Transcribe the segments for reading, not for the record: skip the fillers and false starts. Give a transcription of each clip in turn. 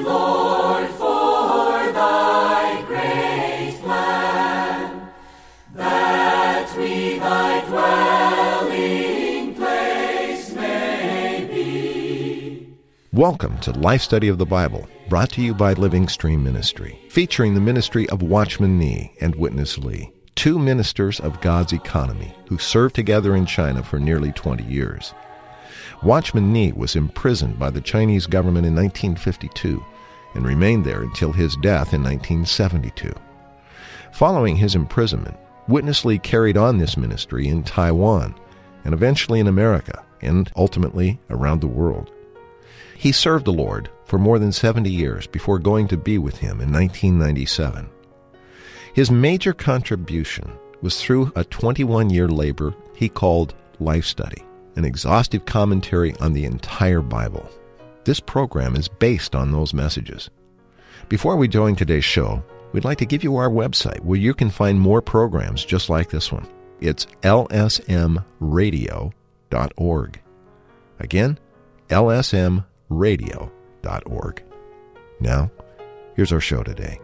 Lord, for thy great plan, that we thy dwelling place may be. Welcome to Life Study of the Bible, brought to you by Living Stream Ministry, featuring the ministry of Watchman Nee and Witness Lee, two ministers of God's economy who served together in China for nearly 20 years. Watchman Nee was imprisoned by the Chinese government in 1952 and remained there until his death in 1972. Following his imprisonment, Witness Lee carried on this ministry in Taiwan and eventually in America and ultimately around the world. He served the Lord for more than 70 years before going to be with him in 1997. His major contribution was through a 21-year labor he called Life Study, an exhaustive commentary on the entire Bible. This program is based on those messages. Before we join today's show, we'd like to give you our website where you can find more programs just like this one. It's lsmradio.org. Again, lsmradio.org. Now, here's our show today.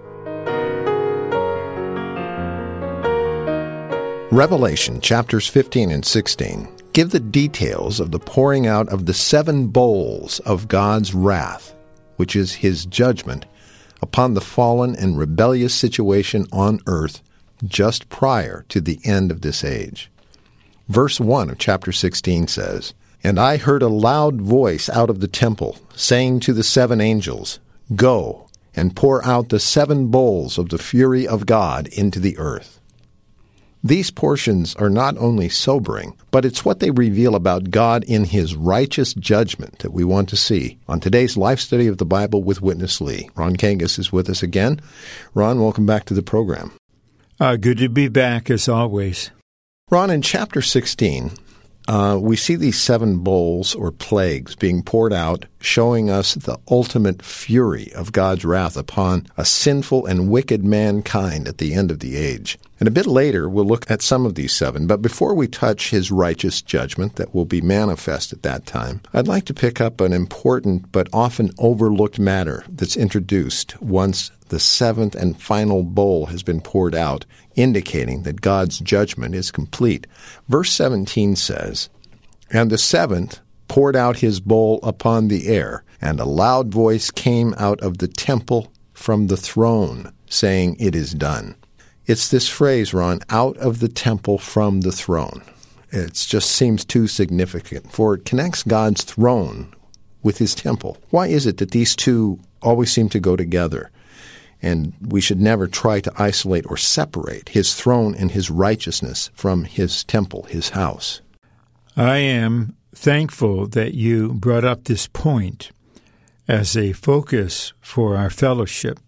Revelation chapters 15 and 16 give the details of the pouring out of the 7 bowls of God's wrath, which is his judgment upon the fallen and rebellious situation on earth just prior to the end of this age. Verse 1 of chapter 16 says, "And I heard a loud voice out of the temple, saying to the 7 angels, Go, and pour out the 7 bowls of the fury of God into the earth." These portions are not only sobering, but it's what they reveal about God in his righteous judgment that we want to see on today's Life Study of the Bible with Witness Lee. Ron Kangas is with us again. Ron, welcome back to the program. Good to be back, as always. Ron, in chapter 16, we see these 7 bowls or plagues being poured out, showing us the ultimate fury of God's wrath upon a sinful and wicked mankind at the end of the age. And a bit later, we'll look at some of these 7. But before we touch his righteous judgment that will be manifest at that time, I'd like to pick up an important but often overlooked matter that's introduced once the 7th and final bowl has been poured out, indicating that God's judgment is complete. Verse 17 says, "And the 7th poured out his bowl upon the air, and a loud voice came out of the temple from the throne, saying, It is done." It's this phrase, Ron, out of the temple from the throne. It just seems too significant, for it connects God's throne with his temple. Why is it that these two always seem to go together? And we should never try to isolate or separate his throne and his righteousness from his temple, his house. I am thankful that you brought up this point as a focus for our fellowship.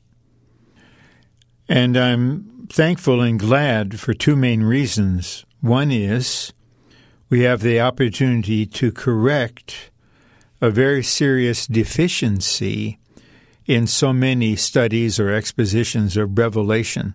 And I'm thankful and glad for 2 main reasons. One is we have the opportunity to correct a very serious deficiency in so many studies or expositions of Revelation.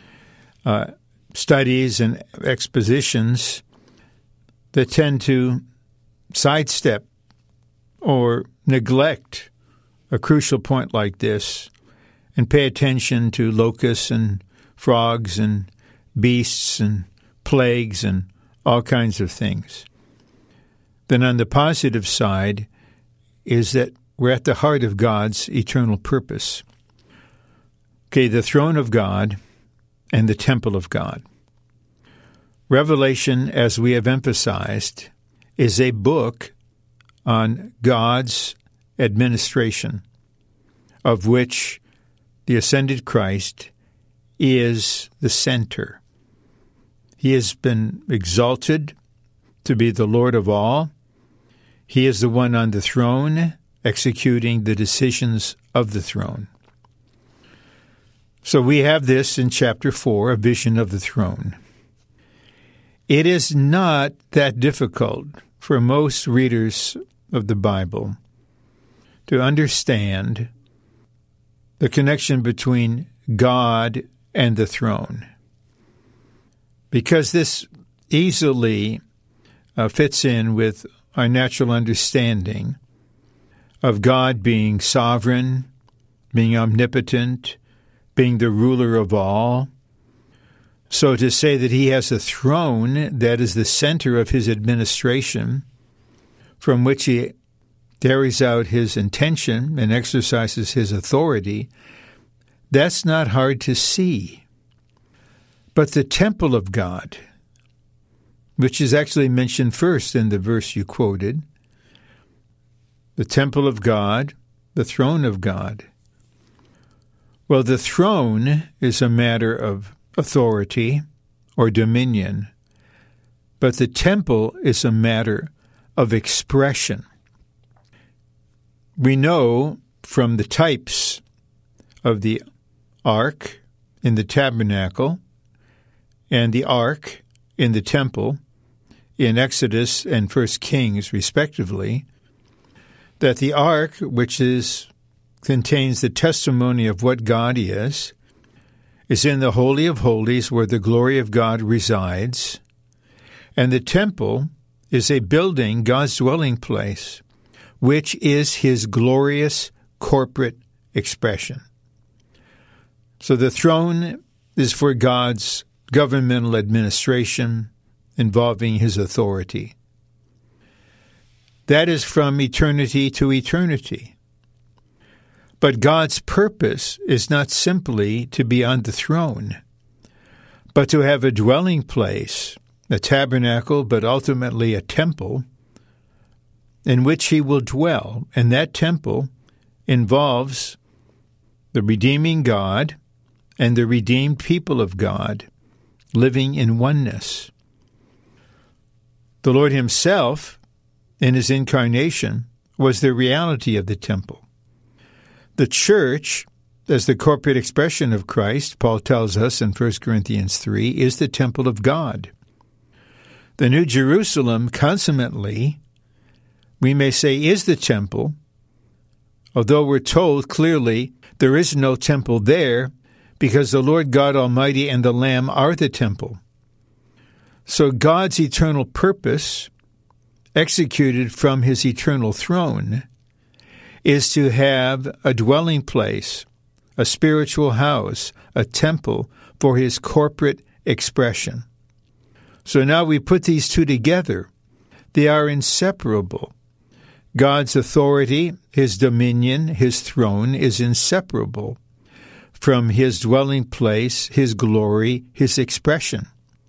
Studies and expositions that tend to sidestep or neglect a crucial point like this and pay attention to locusts and frogs and beasts and plagues and all kinds of things. Then on the positive side is that we're at the heart of God's eternal purpose. Okay, the throne of God and the temple of God. Revelation, as we have emphasized, is a book on God's administration, of which the ascended Christ is the center. He has been exalted to be the Lord of all. He is the one on the throne, executing the decisions of the throne. So we have this in chapter 4, a vision of the throne. It is not that difficult for most readers of the Bible to understand the connection between God and the throne, because this easily fits in with our natural understanding of God being sovereign, being omnipotent, being the ruler of all. So to say that he has a throne that is the center of his administration, from which he carries out his intention and exercises his authority, that's not hard to see. But the temple of God, which is actually mentioned first in the verse you quoted, the temple of God, the throne of God. Well, the throne is a matter of authority or dominion, but the temple is a matter of expression. We know from the types of the ark in the tabernacle and the ark in the temple in Exodus and 1 Kings, respectively, that the ark, which contains the testimony of what God is in the Holy of Holies where the glory of God resides, and the temple is a building, God's dwelling place, which is his glorious corporate expression. So the throne is for God's governmental administration involving his authority. That is from eternity to eternity. But God's purpose is not simply to be on the throne, but to have a dwelling place, a tabernacle, but ultimately a temple, in which he will dwell. And that temple involves the redeeming God and the redeemed people of God living in oneness. The Lord himself, in his incarnation, was the reality of the temple. The church, as the corporate expression of Christ, Paul tells us in 1 Corinthians 3, is the temple of God. The New Jerusalem, consummately, we may say, is the temple, although we're told clearly there is no temple there because the Lord God Almighty and the Lamb are the temple. So God's eternal purpose, executed from his eternal throne, is to have a dwelling place, a spiritual house, a temple for his corporate expression. So now we put these two together. They are inseparable. God's authority, his dominion, his throne is inseparable from his dwelling place, his glory, his expression.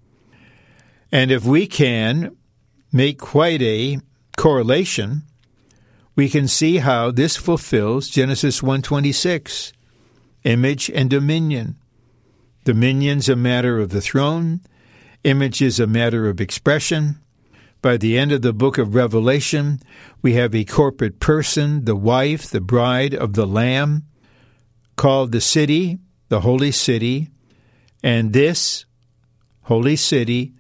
And if we can make quite a correlation, we can see how this fulfills Genesis 1:26, image and dominion. Dominion's a matter of the throne. Image is a matter of expression. By the end of the book of Revelation, we have a corporate person, the wife, the bride of the Lamb, called the city, the holy city, and this holy city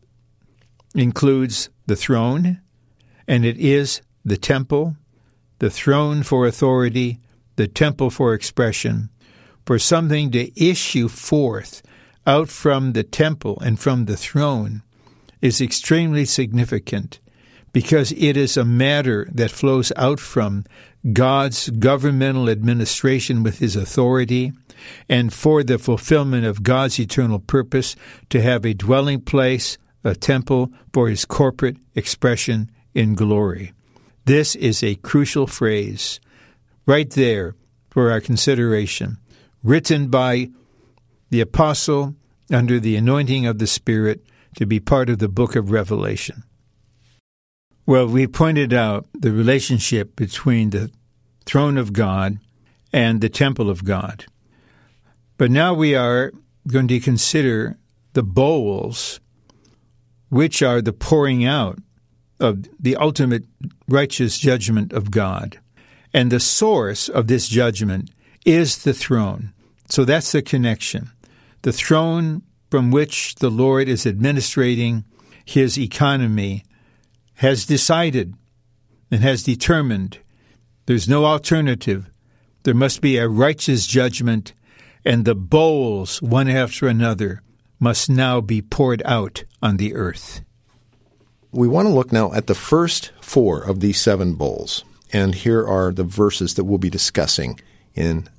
includes the throne, and it is the temple, the throne for authority, the temple for expression, for something to issue forth out from the temple and from the throne is extremely significant because it is a matter that flows out from God's governmental administration with his authority and for the fulfillment of God's eternal purpose to have a dwelling place, a temple for his corporate expression in glory. This is a crucial phrase right there for our consideration, written by the apostle under the anointing of the Spirit to be part of the book of Revelation. Well, we pointed out the relationship between the throne of God and the temple of God. But now we are going to consider the bowls, which are the pouring out of the ultimate righteous judgment of God. And the source of this judgment is the throne. So that's the connection. The throne from which the Lord is administrating his economy has decided and has determined there's no alternative. There must be a righteous judgment, and the bowls, one after another, must now be poured out on the earth. We want to look now at the first four of these seven bowls, and here are the verses that we'll be discussing in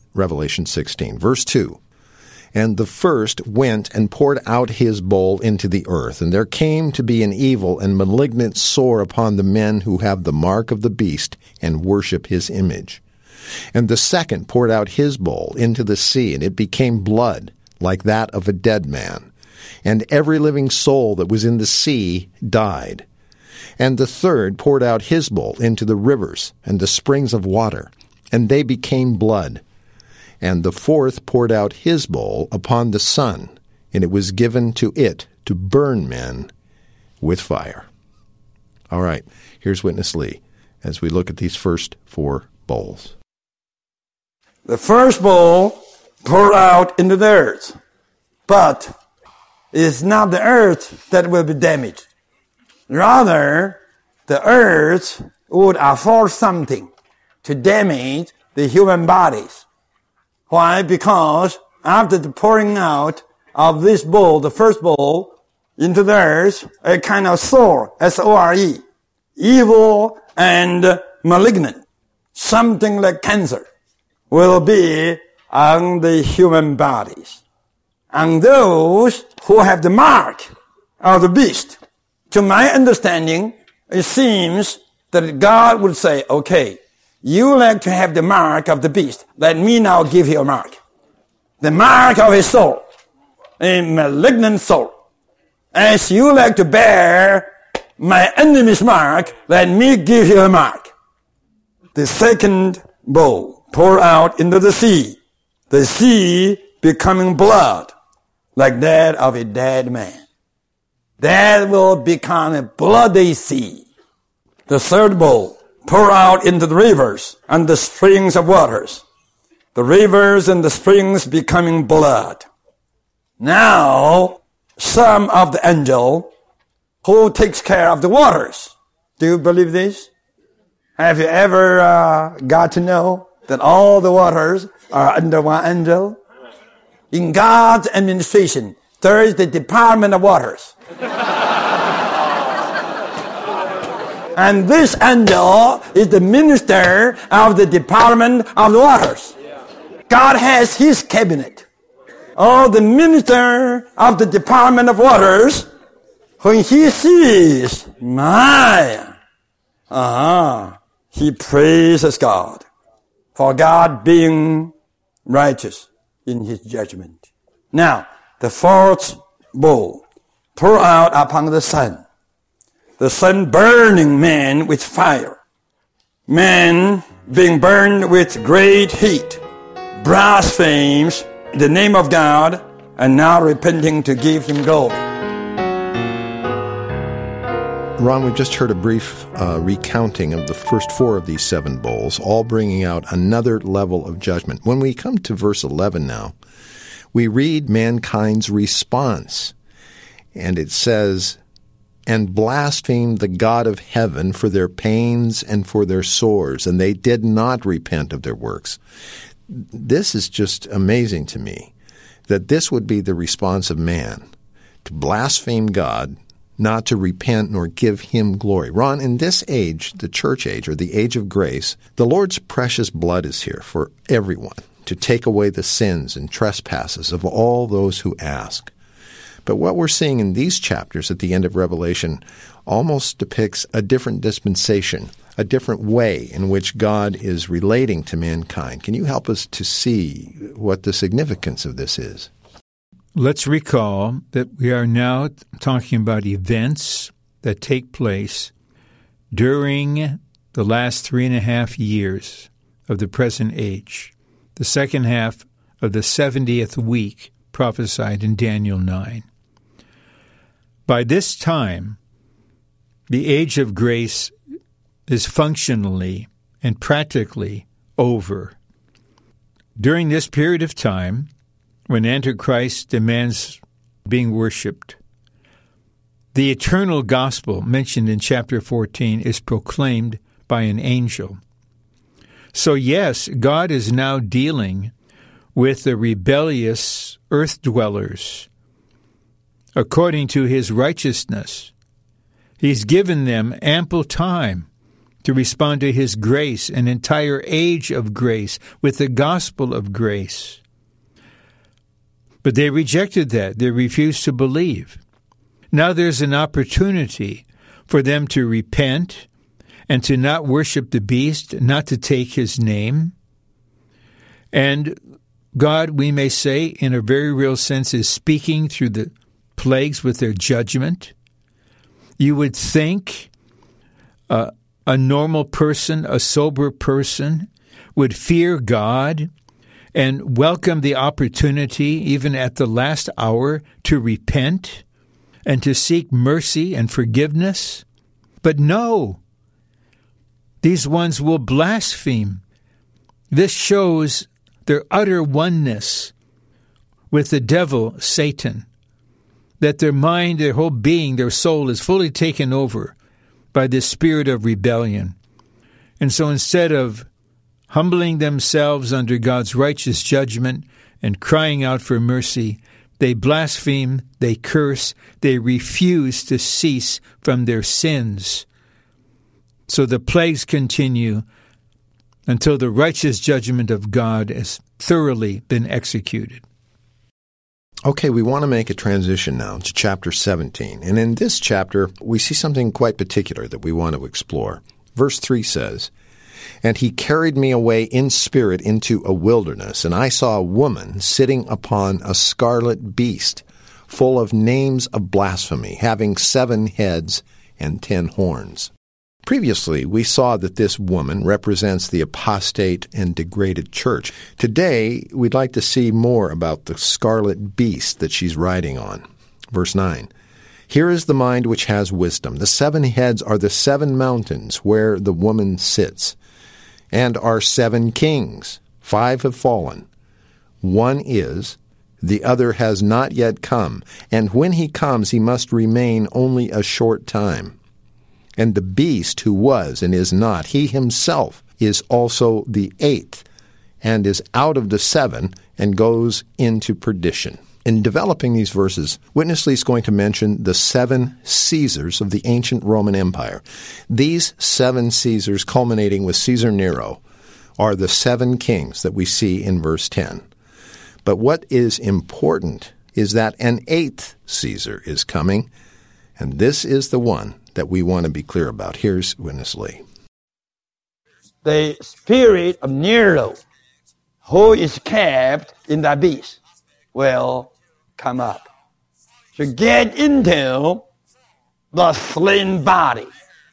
Revelation 16. Verse 2. And the first went and poured out his bowl into the earth, and there came to be an evil and malignant sore upon the men who have the mark of the beast and worship his image. And the second poured out his bowl into the sea, and it became blood, like that of a dead man. And every living soul that was in the sea died. And the third poured out his bowl into the rivers and the springs of water, and they became blood. And the fourth poured out his bowl upon the sun, and it was given to it to burn men with fire. All right, here's Witness Lee as we look at these first 4 bowls. The first bowl poured out into the earth, but it's not the earth that will be damaged. Rather, the earth would afford something to damage the human bodies. Why? Because after the pouring out of this bowl, the first bowl, into the earth, a kind of sore, S-O-R-E, evil and malignant, something like cancer, will be on the human bodies. And those who have the mark of the beast, to my understanding, it seems that God would say, okay, you like to have the mark of the beast. Let me now give you a mark. The mark of his soul. A malignant soul. As you like to bear my enemy's mark, let me give you a mark. The second bowl poured out into the sea. The sea becoming blood, like that of a dead man. That will become a bloody sea. The third bowl pour out into the rivers and the springs of waters. The rivers and the springs becoming blood. Now, some of the angel who takes care of the waters. Do you believe this? Have you ever got to know that all the waters are under one angel? In God's administration, there is the Department of Waters. And this angel is the minister of the Department of the Waters. God has his cabinet. Oh, the minister of the Department of Waters, when he sees he praises God for God being righteous in his judgment. Now, the fourth bowl, pour out upon the sun. The sun burning men with fire. Men being burned with great heat, blasphemes the name of God and now repenting to give him glory. Ron, we've just heard a brief recounting of the first 4 of these 7 bowls, all bringing out another level of judgment. When we come to verse 11 now, we read mankind's response, and it says, and blasphemed the God of heaven for their pains and for their sores, and they did not repent of their works. This is just amazing to me, that this would be the response of man, to blaspheme God, not to repent nor give him glory. Ron, in this age, the church age, or the age of grace, the Lord's precious blood is here for everyone to take away the sins and trespasses of all those who ask. But what we're seeing in these chapters at the end of Revelation almost depicts a different dispensation, a different way in which God is relating to mankind. Can you help us to see what the significance of this is? Let's recall that we are now talking about events that take place during the last 3.5 years of the present age, the second half of the 70th week prophesied in Daniel 9. By this time, the age of grace is functionally and practically over. During this period of time, when Antichrist demands being worshipped, the eternal gospel mentioned in chapter 14 is proclaimed by an angel. So yes, God is now dealing with the rebellious earth dwellers according to his righteousness. He's given them ample time to respond to his grace, an entire age of grace, with the gospel of grace. But they rejected that. They refused to believe. Now there's an opportunity for them to repent and to not worship the beast, not to take his name. And God, we may say, in a very real sense, is speaking through the plagues with their judgment. You would think a normal person, a sober person, would fear God and welcome the opportunity, even at the last hour, to repent and to seek mercy and forgiveness. But no, these ones will blaspheme. This shows their utter oneness with the devil, Satan, that their mind, their whole being, their soul is fully taken over by this spirit of rebellion. And so instead of humbling themselves under God's righteous judgment and crying out for mercy, they blaspheme, they curse, they refuse to cease from their sins. So the plagues continue until the righteous judgment of God has thoroughly been executed. Okay, we want to make a transition now to chapter 17. And in this chapter, we see something quite particular that we want to explore. Verse 3 says, "And he carried me away in spirit into a wilderness, and I saw a woman sitting upon a scarlet beast, full of names of blasphemy, having 7 heads and 10 horns." Previously, we saw that this woman represents the apostate and degraded church. Today, we'd like to see more about the scarlet beast that she's riding on. Verse 9, "Here is the mind which has wisdom. The 7 heads are the 7 mountains where the woman sits, and are 7 kings. 5 have fallen. 1 is, the other has not yet come, and when he comes, he must remain only a short time. And the beast who was and is not, he himself is also the 8th, and is out of the 7, and goes into perdition." In developing these verses, Witness Lee is going to mention the 7 Caesars of the ancient Roman Empire. These 7 Caesars, culminating with Caesar Nero, are the 7 kings that we see in verse 10. But what is important is that an 8th Caesar is coming, and this is the one that we want to be clear about. Here's Witness Lee. The spirit of Nero, who is kept in the beast, will come up to get into the slain body.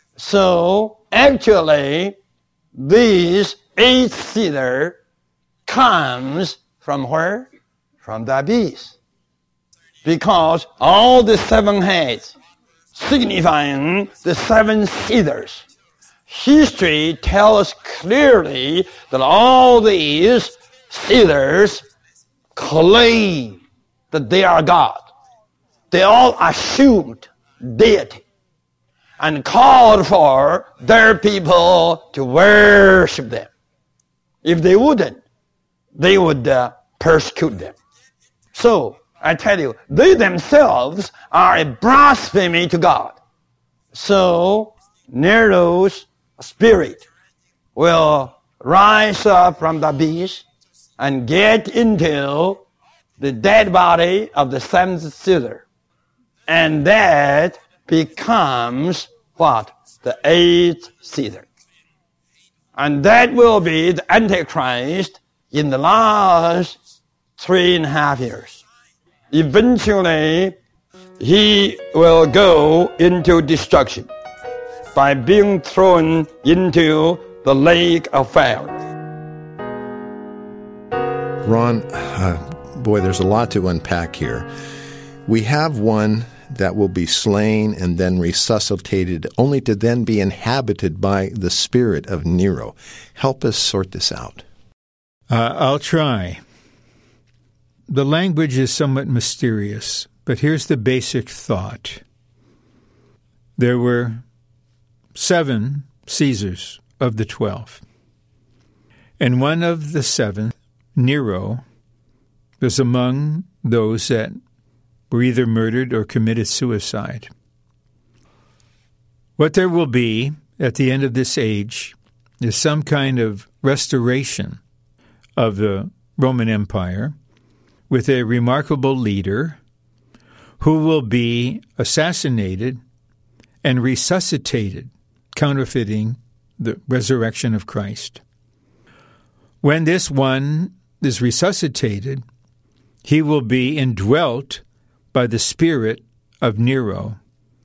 So actually, this 8th Caesar comes from where? From the beast. Because all the 7 heads, signifying the 7 Caesars. History tells us clearly that all these Caesars claim that they are God. They all assumed deity and called for their people to worship them. If they wouldn't, they would persecute them. So, I tell you, they themselves are a blasphemy to God. So, Nero's spirit will rise up from the beast and get into the dead body of the 7th Caesar. And that becomes what? The 8th Caesar. And that will be the Antichrist in the last 3.5 years. Eventually, he will go into destruction by being thrown into the lake of fire. Ron, boy, there's a lot to unpack here. We have one that will be slain and then resuscitated, only to then be inhabited by the spirit of Nero. Help us sort this out. I'll try. The language is somewhat mysterious, but here's the basic thought. There were 7 Caesars of the 12. And one of the 7, Nero, was among those that were either murdered or committed suicide. What there will be at the end of this age is some kind of restoration of the Roman Empire with a remarkable leader who will be assassinated and resuscitated, counterfeiting the resurrection of Christ. When this one is resuscitated, he will be indwelt by the spirit of Nero.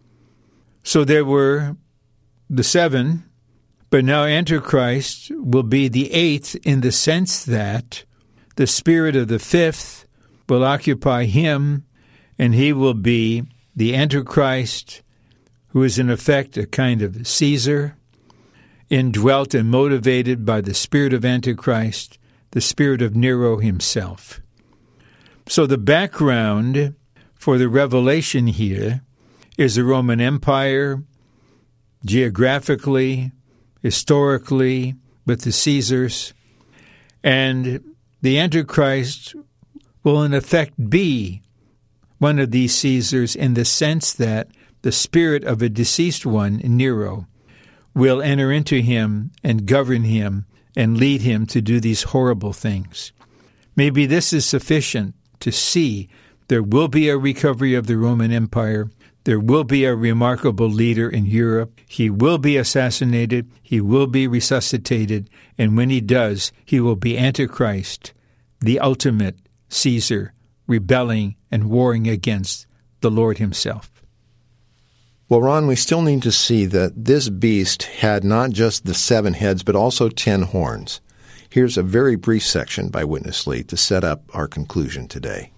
So there were the seven, but now Antichrist will be the eighth in the sense that the spirit of the fifth will occupy him, and he will be the Antichrist, who is in effect a kind of Caesar, indwelt and motivated by the spirit of Antichrist, the spirit of Nero himself. So the background for the revelation here is the Roman Empire, geographically, historically, with the Caesars, and the Antichrist will in effect be one of these Caesars in the sense that the spirit of a deceased one, Nero, will enter into him and govern him and lead him to do these horrible things. Maybe this is sufficient to see there will be a recovery of the Roman Empire. There will be a remarkable leader in Europe. He will be assassinated. He will be resuscitated. And when he does, he will be Antichrist, the ultimate Caesar, rebelling and warring against the Lord himself. Well, Ron, we still need to see that this beast had not just the 7 heads, but also 10 horns. Here's a very brief section by Witness Lee to set up our conclusion today.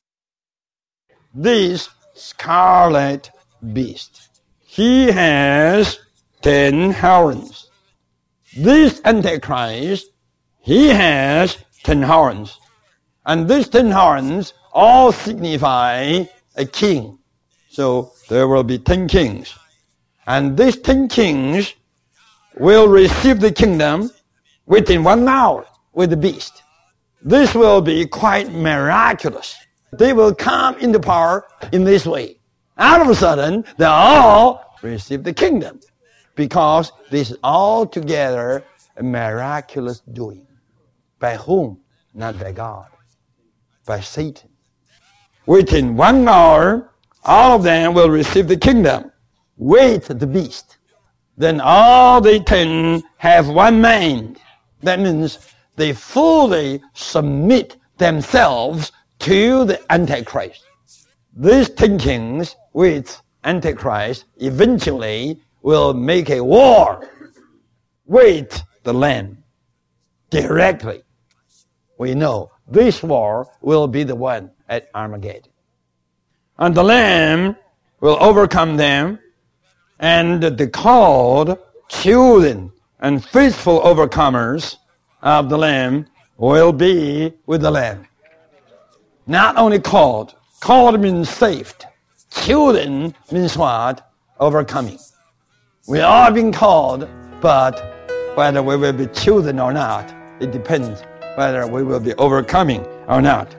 This scarlet beast, he has 10 horns. This Antichrist, he has 10 horns. And these 10 horns all signify a king. So there will be 10 kings. And these 10 kings will receive the kingdom within 1 hour with the beast. This will be quite miraculous. They will come into power in this way. All of a sudden, they all receive the kingdom because this is altogether a miraculous doing. By whom? Not by God. By Satan. Within 1 hour, all of them will receive the kingdom with the beast. Then all the 10 have one mind. That means they fully submit themselves to the Antichrist. These 10 kings with Antichrist eventually will make a war with the Lamb directly. We know this war will be the one at Armageddon. And the Lamb will overcome them, and the called children and faithful overcomers of the Lamb will be with the Lamb. Not only called means saved. Children means what? Overcoming. We are being called, but whether we will be children or not, it depends whether we will be overcoming or not.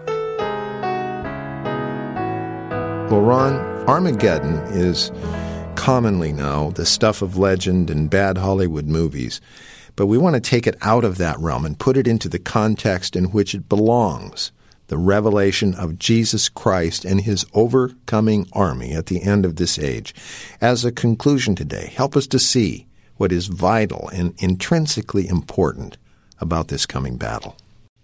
Well, Ron, Armageddon is commonly now the stuff of legend and bad Hollywood movies, but we want to take it out of that realm and put it into the context in which it belongs, the revelation of Jesus Christ and his overcoming army at the end of this age. As a conclusion today, help us to see what is vital and intrinsically important about this coming battle.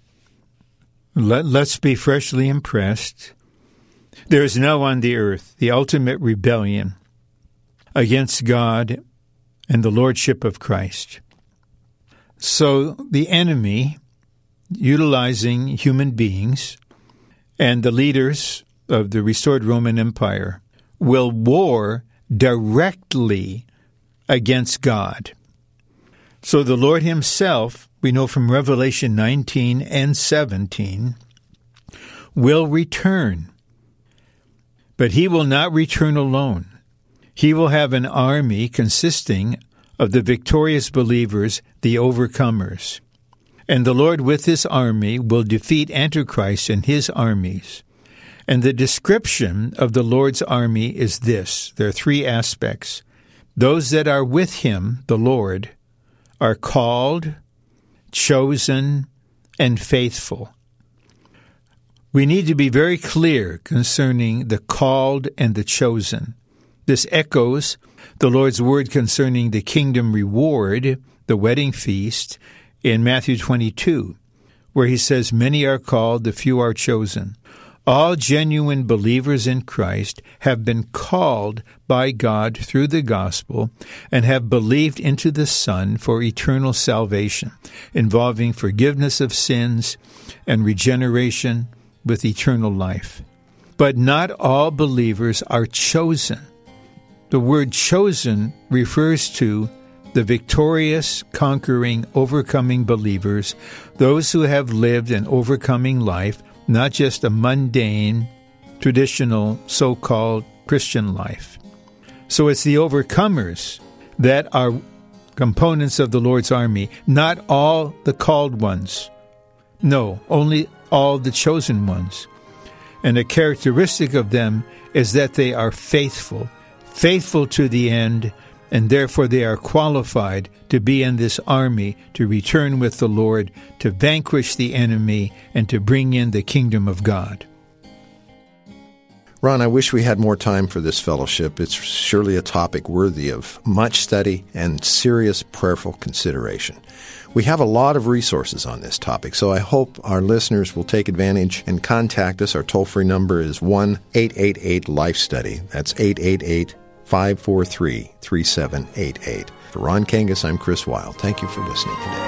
Let's be freshly impressed. There is now on the earth the ultimate rebellion against God and the lordship of Christ. So the enemy, utilizing human beings and the leaders of the restored Roman Empire, will war directly against God. So the Lord himself, we know from Revelation 19 and 17, will return. But he will not return alone. He will have an army consisting of the victorious believers, the overcomers. And the Lord with his army will defeat Antichrist and his armies. And the description of the Lord's army is this. There are 3 aspects. Those that are with him, the Lord, are called, chosen, and faithful. We need to be very clear concerning the called and the chosen. This echoes the Lord's word concerning the kingdom reward, the wedding feast, in Matthew 22, where he says, "Many are called, the few are chosen." All genuine believers in Christ have been called by God through the gospel and have believed into the Son for eternal salvation, involving forgiveness of sins and regeneration with eternal life. But not all believers are chosen. The word chosen refers to the victorious, conquering, overcoming believers, those who have lived an overcoming life, not just a mundane, traditional, so-called Christian life. So it's the overcomers that are components of the Lord's army, not all the called ones. No, only all the chosen ones. And a characteristic of them is that they are faithful to the end, and therefore they are qualified to be in this army, to return with the Lord, to vanquish the enemy, and to bring in the kingdom of God. Ron, I wish we had more time for this fellowship. It's surely a topic worthy of much study and serious prayerful consideration. We have a lot of resources on this topic, so I hope our listeners will take advantage and contact us. Our toll-free number is 1-888-LIFE-STUDY. That's 888-543-3788. For Ron Kangas, I'm Chris Wilde. Thank you for listening today.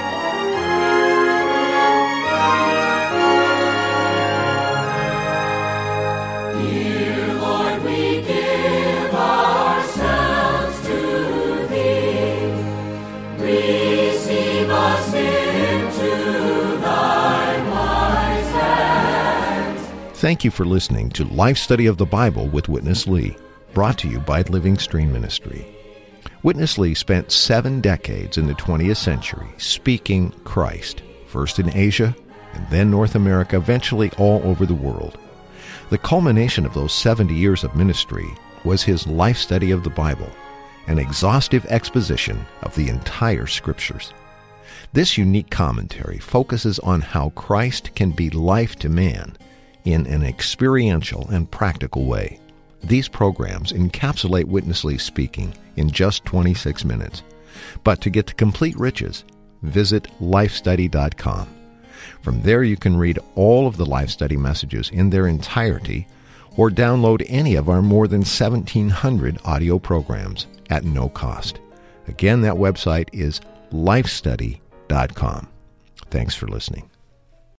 Dear Lord, we give ourselves to Thee. Receive us into Thy wise hands. Thank you for listening to Life Study of the Bible with Witness Lee, brought to you by Living Stream Ministry. Witness Lee spent 7 decades in the 20th century speaking Christ, first in Asia and then North America, eventually all over the world. The culmination of those 70 years of ministry was his life study of the Bible, an exhaustive exposition of the entire Scriptures. This unique commentary focuses on how Christ can be life to man in an experiential and practical way. These programs encapsulate Witness Lee's speaking in just 26 minutes. But to get the complete riches, visit lifestudy.com. From there you can read all of the Life Study messages in their entirety or download any of our more than 1,700 audio programs at no cost. Again, that website is lifestudy.com. Thanks for listening.